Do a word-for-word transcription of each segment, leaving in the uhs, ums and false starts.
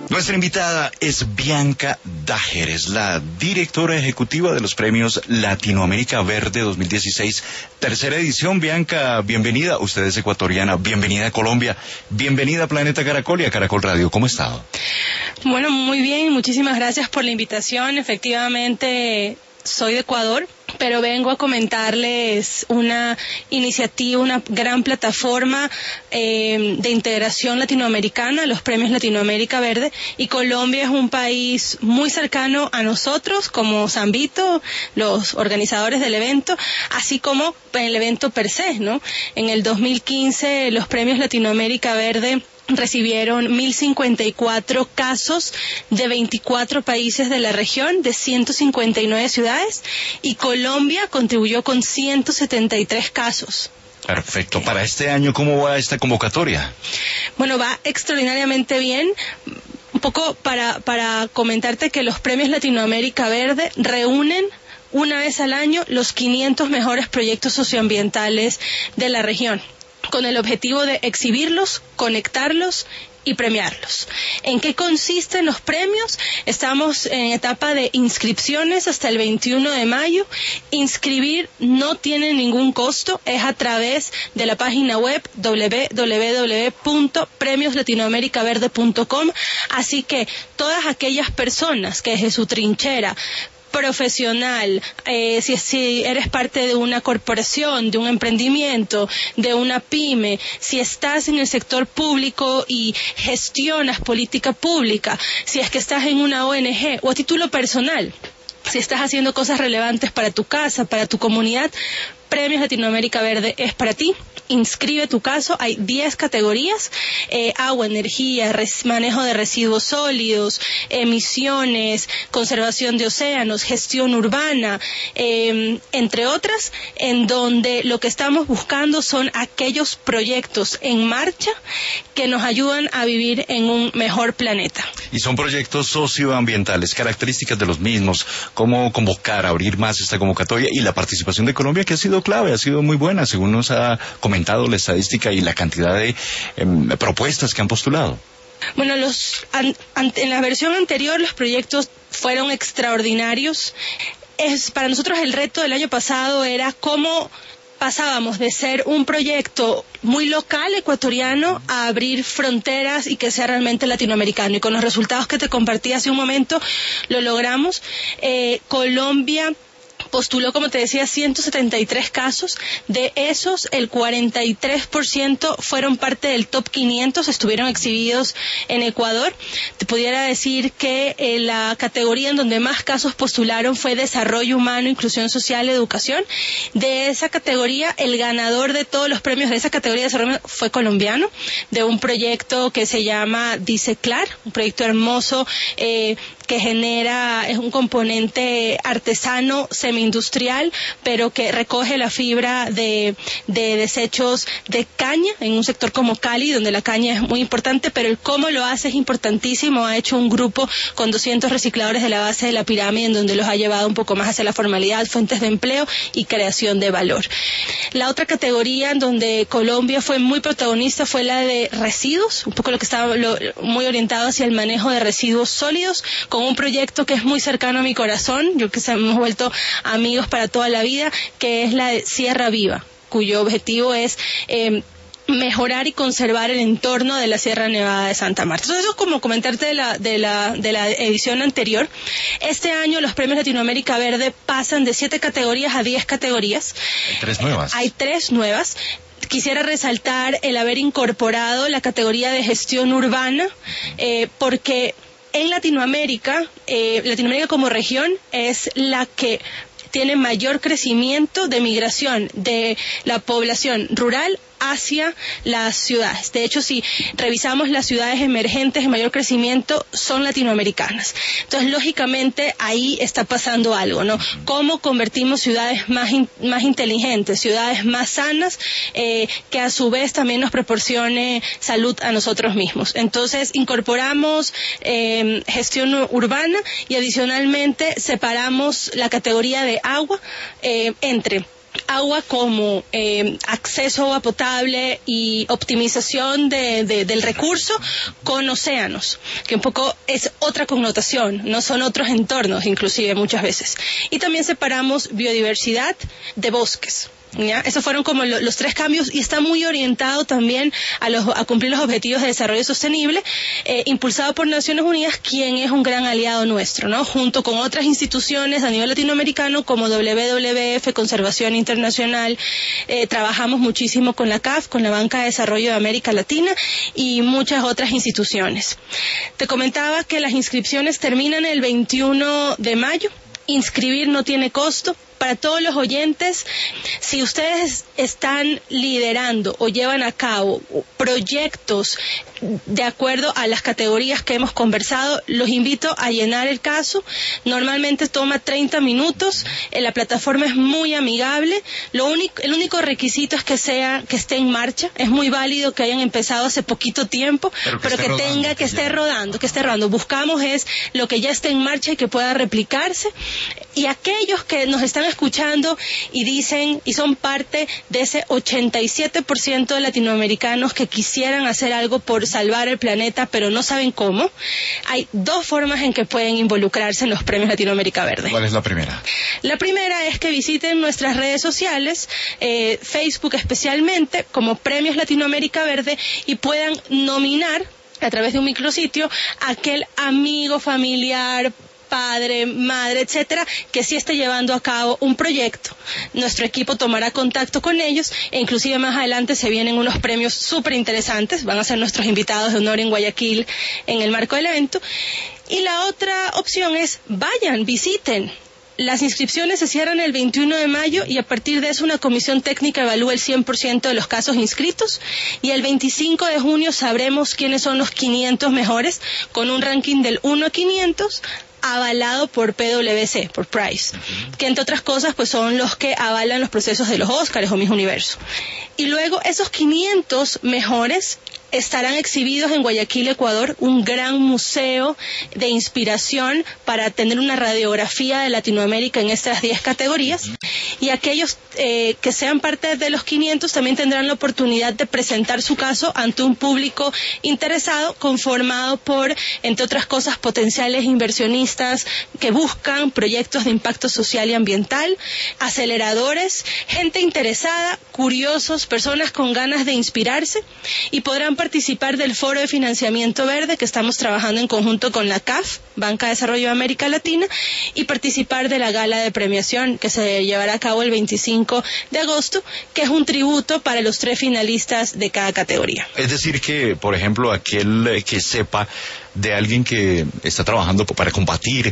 Nuestra invitada es Bianca Dager, es la directora ejecutiva de los premios Latinoamérica Verde dos mil dieciséis, tercera edición. Bianca, bienvenida. Usted es ecuatoriana, bienvenida a Colombia, bienvenida a Planeta Caracol y a Caracol Radio. ¿Cómo ha estado? Bueno, muy bien, muchísimas gracias por la invitación. Efectivamente, soy de Ecuador, pero vengo a comentarles una iniciativa, una gran plataforma eh, de integración latinoamericana, los premios Latinoamérica Verde, y Colombia es un país muy cercano a nosotros, como San Vito, los organizadores del evento, así como el evento per se, ¿no? En el dos mil quince los premios Latinoamérica Verde recibieron mil cincuenta y cuatro casos de veinticuatro países de la región, de ciento cincuenta y nueve ciudades, y Colombia contribuyó con ciento setenta y tres casos. Perfecto. Para este año, ¿cómo va esta convocatoria? Bueno, va extraordinariamente bien. Un poco para, para comentarte que los premios Latinoamérica Verde reúnen una vez al año los quinientos mejores proyectos socioambientales de la región, con el objetivo de exhibirlos, conectarlos y premiarlos. ¿En qué consisten los premios? Estamos en etapa de inscripciones hasta el veintiuno de mayo. Inscribir no tiene ningún costo, es a través de la página web doble u doble u doble u punto premios latinoamérica verde punto com, así que todas aquellas personas que desde su trinchera profesional, eh, si, si eres parte de una corporación, de un emprendimiento, de una pyme, si estás en el sector público y gestionas política pública, si es que estás en una O N G o a título personal, si estás haciendo cosas relevantes para tu casa, para tu comunidad, Premios Latinoamérica Verde es para ti. Inscribe tu caso, hay diez categorías, eh, agua, energía, res, manejo de residuos sólidos, emisiones, conservación de océanos, gestión urbana, eh, entre otras, en donde lo que estamos buscando son aquellos proyectos en marcha que nos ayudan a vivir en un mejor planeta. Y son proyectos socioambientales, características de los mismos, cómo convocar, abrir más esta convocatoria y la participación de Colombia, que ha sido clave, ha sido muy buena, según nos ha comentado la estadística y la cantidad de eh, propuestas que han postulado. Bueno, los, an, an, en la versión anterior los proyectos fueron extraordinarios. Es, para nosotros el reto del año pasado era cómo pasábamos de ser un proyecto muy local ecuatoriano a abrir fronteras y que sea realmente latinoamericano. Y con los resultados que te compartí hace un momento lo logramos. Eh, Colombia postuló, como te decía, ciento setenta y tres casos. De esos, el cuarenta y tres por ciento fueron parte del top quinientos, estuvieron exhibidos en Ecuador. Te pudiera decir que eh, la categoría en donde más casos postularon fue Desarrollo Humano, Inclusión Social y Educación. De esa categoría, el ganador de todos los premios de esa categoría de desarrollo fue colombiano, de un proyecto que se llama Diceclar, un proyecto hermoso eh, que genera, es un componente artesano semi-industrial, pero que recoge la fibra de, de desechos de caña en un sector como Cali, donde la caña es muy importante, pero el cómo lo hace es importantísimo. Ha hecho un grupo con doscientos recicladores de la base de la pirámide, en donde los ha llevado un poco más hacia la formalidad, fuentes de empleo y creación de valor. La otra categoría en donde Colombia fue muy protagonista fue la de residuos, un poco lo que estaba lo, muy orientado hacia el manejo de residuos sólidos, con un proyecto que es muy cercano a mi corazón, yo que se hemos vuelto amigos para toda la vida, que es la de Sierra Viva, cuyo objetivo es eh, mejorar y conservar el entorno de la Sierra Nevada de Santa Marta. Entonces, eso es como comentarte de la, de la, de la edición anterior. Este año los premios Latinoamérica Verde pasan de siete categorías a diez categorías. Hay tres nuevas. Eh, hay tres nuevas. Quisiera resaltar el haber incorporado la categoría de gestión urbana, eh, porque en Latinoamérica, eh, Latinoamérica como región es la que tiene mayor crecimiento de migración de la población rural hacia las ciudades. De hecho, si revisamos las ciudades emergentes de mayor crecimiento, son latinoamericanas. Entonces, lógicamente, ahí está pasando algo, ¿no? ¿Cómo convertimos ciudades más, in, más inteligentes, ciudades más sanas, eh, que a su vez también nos proporcione salud a nosotros mismos? Entonces, incorporamos eh, gestión urbana y adicionalmente separamos la categoría de agua eh, entre agua como eh, acceso a agua potable y optimización de, de, del recurso con océanos, que un poco es otra connotación, no son otros entornos inclusive muchas veces. Y también separamos biodiversidad de bosques. ¿Ya? Esos fueron como lo, los tres cambios y está muy orientado también a, los, a cumplir los objetivos de desarrollo sostenible, eh, impulsado por Naciones Unidas, quien es un gran aliado nuestro, ¿no? Junto con otras instituciones a nivel latinoamericano como W W F, Conservación Internacional, eh, trabajamos muchísimo con la C A F, con la Banca de Desarrollo de América Latina y muchas otras instituciones. Te comentaba que las inscripciones terminan el veintiuno de mayo, inscribir no tiene costo. Para todos los oyentes, si ustedes están liderando o llevan a cabo proyectos de acuerdo a las categorías que hemos conversado, los invito a llenar el caso. Normalmente toma treinta minutos, la plataforma es muy amigable, lo único, el único requisito es que sea, que esté en marcha. Es muy válido que hayan empezado hace poquito tiempo, pero que, pero que rodando, tenga, que, que esté ya. rodando, que esté rodando. Buscamos es lo que ya esté en marcha y que pueda replicarse. Y aquellos que nos están escuchando y dicen y son parte de ese ochenta y siete por ciento de latinoamericanos que quisieran hacer algo por salvar el planeta pero no saben cómo, hay dos formas en que pueden involucrarse en los premios Latinoamérica Verde. ¿Cuál es la primera? La primera es que visiten nuestras redes sociales, eh, Facebook especialmente, como Premios Latinoamérica Verde, y puedan nominar a través de un micrositio a aquel amigo, familiar, padre, madre, etcétera, que sí esté llevando a cabo un proyecto. Nuestro equipo tomará contacto con ellos e inclusive más adelante se vienen unos premios súper interesantes, van a ser nuestros invitados de honor en Guayaquil en el marco del evento. Y la otra opción es vayan, visiten. Las inscripciones se cierran el veintiuno de mayo y a partir de eso una comisión técnica evalúa el cien por ciento de los casos inscritos y el veinticinco de junio sabremos quiénes son los quinientos mejores con un ranking del uno a quinientos avalado por P W C, por Price, uh-huh. que entre otras cosas pues son los que avalan los procesos de los Óscares o Miss Universo. Y luego esos quinientos mejores estarán exhibidos en Guayaquil, Ecuador, un gran museo de inspiración para tener una radiografía de Latinoamérica en estas diez categorías. Y aquellos eh, que sean parte de los quinientos también tendrán la oportunidad de presentar su caso ante un público interesado, conformado por, entre otras cosas, potenciales inversionistas que buscan proyectos de impacto social y ambiental, aceleradores, gente interesada, curiosos, personas con ganas de inspirarse, y podrán participar del Foro de Financiamiento Verde que estamos trabajando en conjunto con la C A F, Banca de Desarrollo de América Latina, y participar de la gala de premiación que se llevará a cabo el veinticinco de agosto, que es un tributo para los tres finalistas de cada categoría. Es decir que, por ejemplo, aquel que sepa de alguien que está trabajando para combatir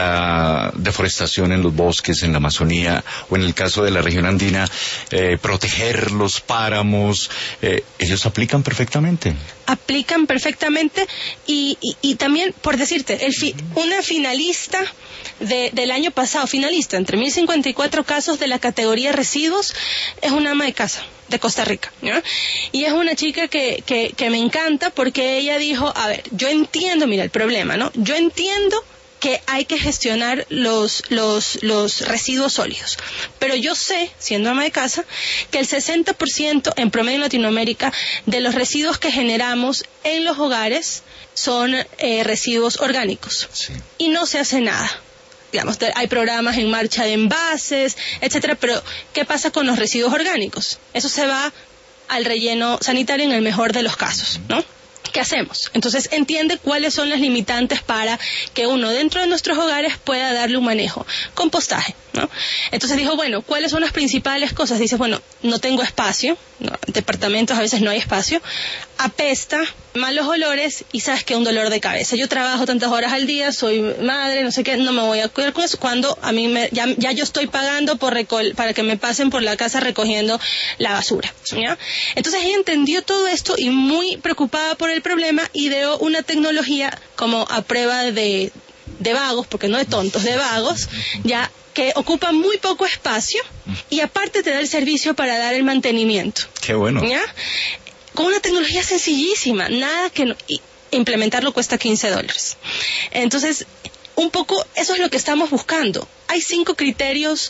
la deforestación en los bosques, en la Amazonía, o en el caso de la región andina, eh, proteger los páramos, eh, ellos aplican perfectamente. Aplican perfectamente y, y, y también, por decirte, el fi, una finalista de, del año pasado, finalista entre mil cincuenta y cuatro casos de la categoría residuos, es una ama de casa de Costa Rica, ¿no? Y es una chica que, que, que me encanta porque ella dijo, a ver, yo entiendo, mira el problema, ¿no? Yo entiendo que hay que gestionar los, los, los residuos sólidos. Pero yo sé, siendo ama de casa, que el sesenta por ciento en promedio en Latinoamérica de los residuos que generamos en los hogares son eh, residuos orgánicos. Sí. Y no se hace nada. Digamos, hay programas en marcha de envases, etcétera, pero ¿qué pasa con los residuos orgánicos? Eso se va al relleno sanitario en el mejor de los casos, ¿no? ¿Qué hacemos? Entonces entiende cuáles son las limitantes para que uno dentro de nuestros hogares pueda darle un manejo. Compostaje, ¿no? Entonces dijo, bueno, ¿cuáles son las principales cosas? Dice, bueno, no tengo espacio, ¿no? En departamentos a veces no hay espacio, apesta, malos olores y sabes que un dolor de cabeza. Yo trabajo tantas horas al día, soy madre, no sé qué, no me voy a cuidar con eso cuando a mí me, ya, ya yo estoy pagando por recol, para que me pasen por la casa recogiendo la basura, ¿ya? Entonces ella entendió todo esto y muy preocupada por el problema ideó una tecnología como a prueba de, de vagos, porque no de tontos, de vagos, ya que ocupa muy poco espacio y aparte te da el servicio para dar el mantenimiento. Qué bueno. ¿Ya? Con una tecnología sencillísima, nada que no, y implementarlo cuesta quince dólares. Entonces, un poco eso es lo que estamos buscando. Hay cinco criterios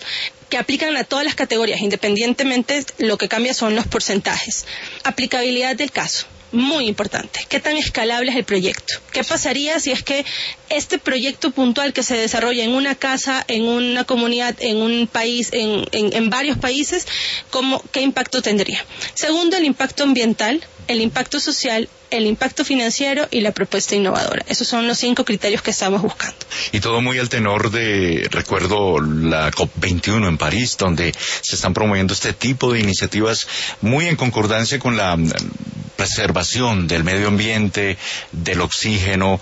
que aplican a todas las categorías, independientemente, lo que cambia son los porcentajes. Aplicabilidad del caso. Muy importante. ¿Qué tan escalable es el proyecto? ¿Qué pasaría si es que este proyecto puntual que se desarrolla en una casa, en una comunidad, en un país, en, en, en varios países, ¿cómo, qué impacto tendría? Segundo, el impacto ambiental, el impacto social, el impacto financiero y la propuesta innovadora. Esos son los cinco criterios que estamos buscando. Y todo muy al tenor de, recuerdo, la COP veintiuno en París, donde se están promoviendo este tipo de iniciativas muy en concordancia con la preservación del medio ambiente, del oxígeno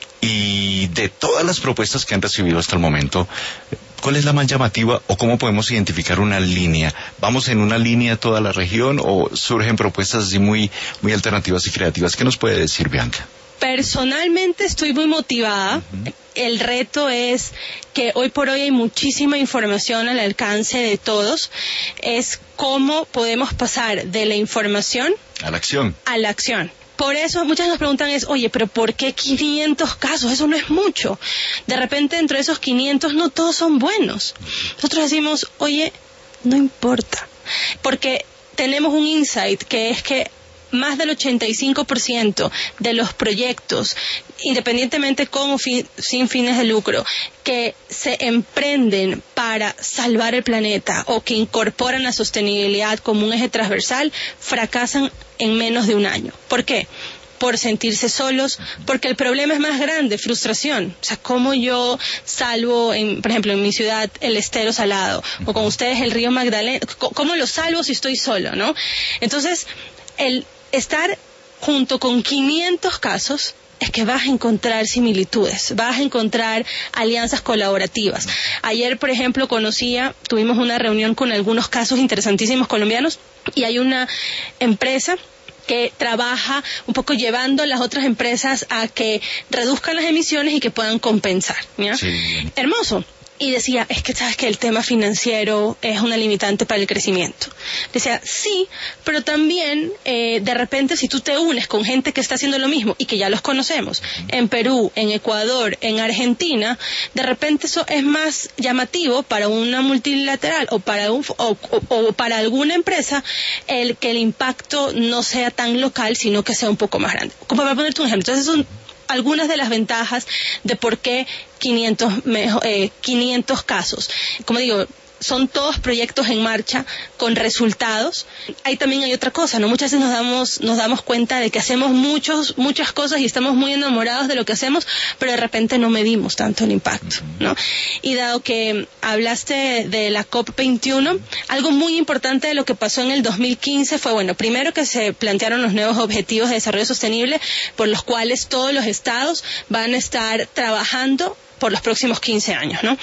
y de todas las propuestas que han recibido hasta el momento. ¿Cuál es la más llamativa o cómo podemos identificar una línea? ¿Vamos en una línea toda la región o surgen propuestas así muy, muy alternativas y creativas? ¿Qué nos puede decir, Bianca? Personalmente estoy muy motivada. Uh-huh. El reto es que hoy por hoy hay muchísima información al alcance de todos. Es cómo podemos pasar de la información a la acción. A la acción. Por eso muchas nos preguntan es, oye, pero ¿por qué quinientos casos? Eso no es mucho. De repente dentro de esos quinientos no todos son buenos. Nosotros decimos, oye, no importa. Porque tenemos un insight que es que más del ochenta y cinco por ciento de los proyectos, independientemente con o fin, sin fines de lucro, que se emprenden para salvar el planeta o que incorporan la sostenibilidad como un eje transversal, fracasan en menos de un año. ¿Por qué? Por sentirse solos, porque el problema es más grande, frustración. O sea, ¿cómo yo salvo, en, por ejemplo, en mi ciudad, el estero salado, o con ustedes el río Magdalena? ¿Cómo lo salvo si estoy solo, no? Entonces, el estar junto con quinientos casos es que vas a encontrar similitudes, vas a encontrar alianzas colaborativas. Ayer, por ejemplo, conocía, tuvimos una reunión con algunos casos interesantísimos colombianos y hay una empresa que trabaja un poco llevando a las otras empresas a que reduzcan las emisiones y que puedan compensar, ¿ya? Sí. Hermoso. Y decía, es que sabes que el tema financiero es una limitante para el crecimiento. Decía, sí, pero también eh, de repente si tú te unes con gente que está haciendo lo mismo y que ya los conocemos, en Perú, en Ecuador, en Argentina, de repente eso es más llamativo para una multilateral o para un, o, o, o para alguna empresa, el que el impacto no sea tan local, sino que sea un poco más grande. Como para ponerte un ejemplo, entonces es un algunas de las ventajas de por qué quinientos, eh, quinientos casos. Como digo, son todos proyectos en marcha con resultados. Ahí también hay otra cosa, ¿no? Muchas veces nos damos, nos damos cuenta de que hacemos muchos, muchas cosas y estamos muy enamorados de lo que hacemos, pero de repente no medimos tanto el impacto, ¿no? Y dado que hablaste de la COP veintiuno, algo muy importante de lo que pasó en el dos mil quince fue, bueno, primero que se plantearon los nuevos objetivos de desarrollo sostenible por los cuales todos los estados van a estar trabajando por los próximos quince años, ¿no?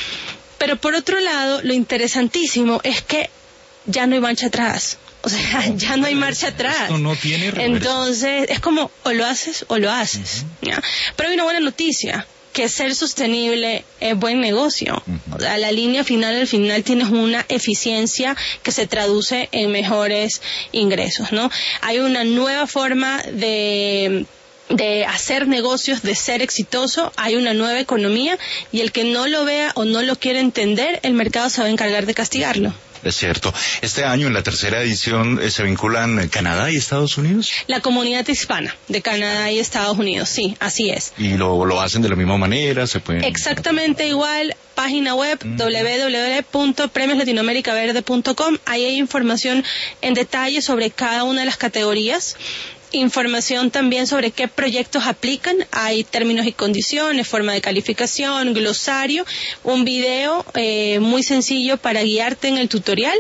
Pero por otro lado, lo interesantísimo es que ya no hay marcha atrás. O sea, no, ya no hay marcha atrás. Esto no tiene reversa. Entonces, es como, o lo haces o lo haces. Uh-huh. ¿Ya? Pero hay una buena noticia, que ser sostenible es buen negocio. Uh-huh. O sea, la línea final, al final tienes una eficiencia que se traduce en mejores ingresos, ¿no? Hay una nueva forma de... de hacer negocios, de ser exitoso, hay una nueva economía y el que no lo vea o no lo quiere entender, el mercado se va a encargar de castigarlo. Es cierto. Este año, en la tercera edición, ¿se vinculan Canadá y Estados Unidos? La comunidad hispana de Canadá y Estados Unidos, sí, así es. ¿Y lo, lo hacen de la misma manera? ¿Se pueden... Exactamente igual, página web mm. doble u doble u doble u punto premios latinoamérica verde punto com. Ahí hay información en detalle sobre cada una de las categorías. Información también sobre qué proyectos aplican, hay términos y condiciones, forma de calificación, glosario, un video eh, muy sencillo para guiarte en el tutorial.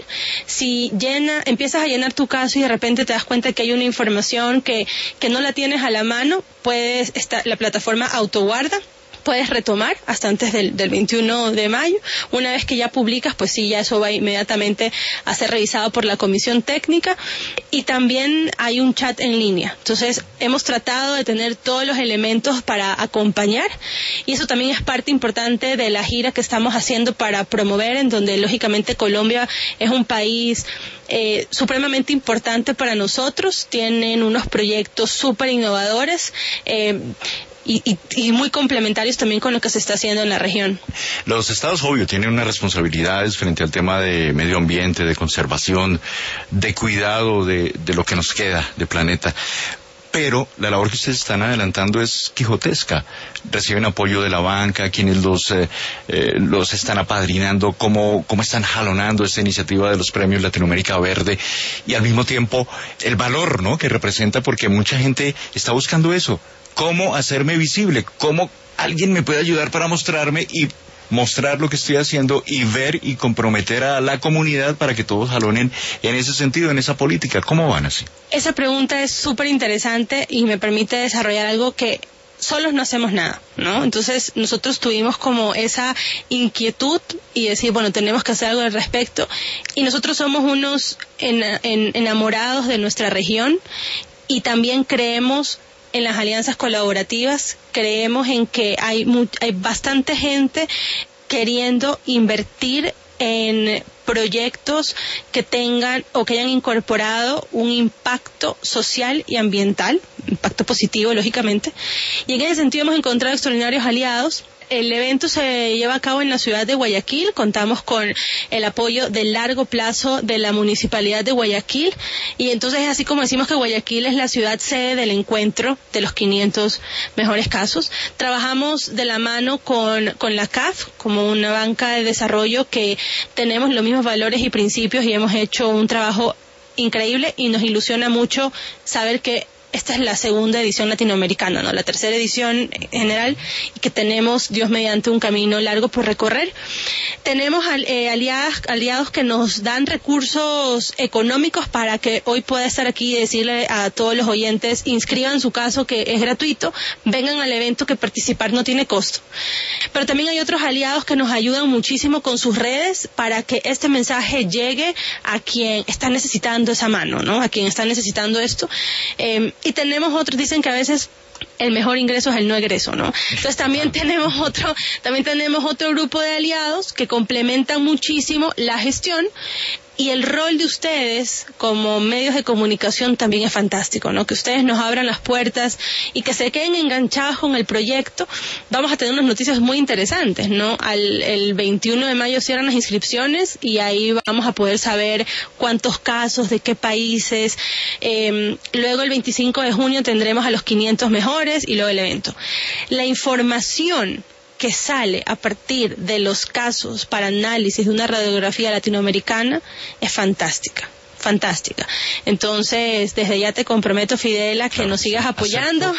Si llena, empiezas a llenar tu caso y de repente te das cuenta que hay una información que, que no la tienes a la mano, puedes, está, la plataforma autoguarda. Puedes retomar hasta antes del, del veintiuno de mayo. Una vez que ya publicas, pues sí, ya eso va inmediatamente a ser revisado por la comisión técnica. Y también hay un chat en línea. Entonces, hemos tratado de tener todos los elementos para acompañar. Y eso también es parte importante de la gira que estamos haciendo para promover, en donde lógicamente Colombia es un país eh, supremamente importante para nosotros. Tienen unos proyectos súper innovadores. Eh, y, y, y muy complementarios también con lo que se está haciendo en la región. Los estados, obvio, tienen unas responsabilidades frente al tema de medio ambiente, de conservación, de cuidado de, de lo que nos queda de planeta. Pero la labor que ustedes están adelantando es quijotesca. Reciben apoyo de la banca, quienes los eh, eh, los están apadrinando, cómo, cómo están jalonando esta iniciativa de los premios Latinoamérica Verde, y al mismo tiempo el valor, ¿no?, que representa, porque mucha gente está buscando eso. ¿Cómo hacerme visible? ¿Cómo alguien me puede ayudar para mostrarme y mostrar lo que estoy haciendo y ver y comprometer a la comunidad para que todos jalonen en ese sentido, en esa política? ¿Cómo van así? Esa pregunta es súper interesante y me permite desarrollar algo que solos no hacemos nada, ¿no? Entonces nosotros tuvimos como esa inquietud y decir, bueno, tenemos que hacer algo al respecto, y nosotros somos unos en, en, enamorados de nuestra región, y también creemos en las alianzas colaborativas, creemos en que hay, mu- hay bastante gente queriendo invertir en proyectos que tengan o que hayan incorporado un impacto social y ambiental, impacto positivo, lógicamente, y en ese sentido hemos encontrado extraordinarios aliados. El evento se lleva a cabo en la ciudad de Guayaquil. Contamos con el apoyo de largo plazo de la Municipalidad de Guayaquil, y entonces es así como decimos que Guayaquil es la ciudad sede del encuentro de los quinientos mejores casos. Trabajamos de la mano con, con la C A F como una banca de desarrollo que tenemos los mismos valores y principios, y hemos hecho un trabajo increíble, y nos ilusiona mucho saber que esta es la segunda edición latinoamericana, ¿no? La tercera edición general, y que tenemos, Dios mediante, un camino largo por recorrer. Tenemos eh, aliadas, aliados que nos dan recursos económicos para que hoy pueda estar aquí y decirle a todos los oyentes, inscriban su caso, que es gratuito, vengan al evento, que participar no tiene costo. Pero también hay otros aliados que nos ayudan muchísimo con sus redes para que este mensaje llegue a quien está necesitando esa mano, ¿no? A quien está necesitando esto. Eh, Y tenemos otros, dicen que a veces el mejor ingreso es el no egreso, ¿no? Entonces también tenemos otro, también tenemos otro grupo de aliados que complementan muchísimo la gestión, y el rol de ustedes como medios de comunicación también es fantástico, ¿no? Que ustedes nos abran las puertas y que se queden enganchados con el proyecto. Vamos a tener unas noticias muy interesantes, ¿no? Al, el veintiuno de mayo cierran las inscripciones, y ahí vamos a poder saber cuántos casos, de qué países. Eh, luego el veinticinco de junio tendremos a los quinientos mejores, y luego el evento. La información que sale a partir de los casos para análisis de una radiografía latinoamericana es fantástica, fantástica. Entonces, desde ya te comprometo, Fidel, a que claro, nos sigas apoyando,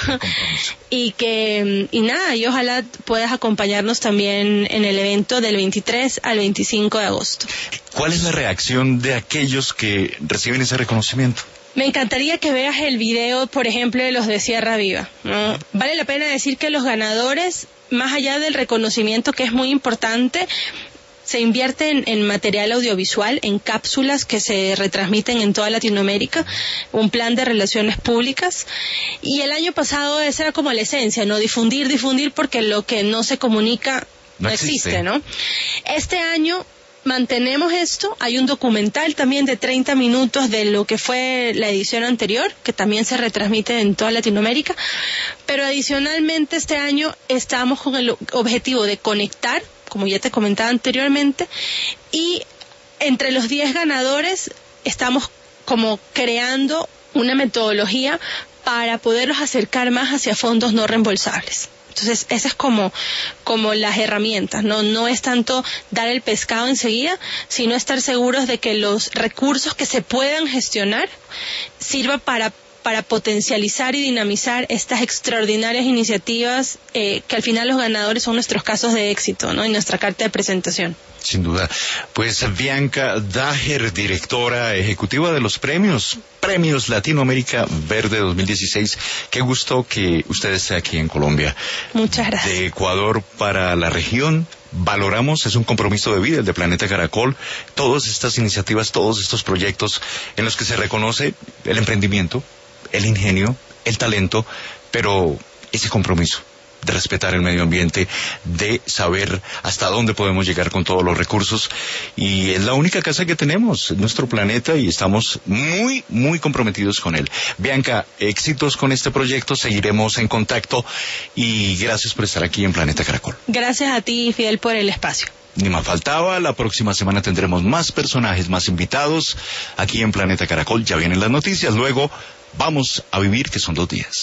y que, y nada, y ojalá puedas acompañarnos también en el evento del veintitrés al veinticinco de agosto. ¿Cuál es la reacción de aquellos que reciben ese reconocimiento? Me encantaría que veas el video, por ejemplo, de los de Sierra Viva, ¿no? Vale la pena decir que los ganadores, más allá del reconocimiento, que es muy importante, se invierte en, en material audiovisual, en cápsulas que se retransmiten en toda Latinoamérica, un plan de relaciones públicas, y el año pasado esa era como la esencia, ¿no? Difundir, difundir, porque lo que no se comunica no, no existe. existe, ¿no? Este año mantenemos esto. Hay un documental también de treinta minutos de lo que fue la edición anterior, que también se retransmite en toda Latinoamérica, pero adicionalmente este año estamos con el objetivo de conectar, como ya te comentaba anteriormente, y entre los diez ganadores estamos como creando una metodología para poderlos acercar más hacia fondos no reembolsables. Entonces, esas es como, como las herramientas, ¿no? No es tanto dar el pescado enseguida, sino estar seguros de que los recursos que se puedan gestionar sirvan para, para potencializar y dinamizar estas extraordinarias iniciativas, eh, que al final los ganadores son nuestros casos de éxito, ¿no? Y nuestra carta de presentación. Sin duda. Pues Bianca Daher, directora ejecutiva de los premios, Premios Latinoamérica Verde dos mil dieciséis. Qué gusto que usted esté aquí en Colombia. Muchas gracias. De Ecuador para la región. Valoramos, es un compromiso de vida el de Planeta Caracol, todas estas iniciativas, todos estos proyectos en los que se reconoce el emprendimiento, el ingenio, el talento, pero ese compromiso de respetar el medio ambiente, de saber hasta dónde podemos llegar con todos los recursos. Y es la única casa que tenemos, nuestro planeta, y estamos muy, muy comprometidos con él. Bianca, éxitos con este proyecto, seguiremos en contacto y gracias por estar aquí en Planeta Caracol. Gracias a ti, Fidel, por el espacio. Ni más faltaba, la próxima semana tendremos más personajes, más invitados aquí en Planeta Caracol. Ya vienen las noticias, luego vamos a vivir, que son dos días.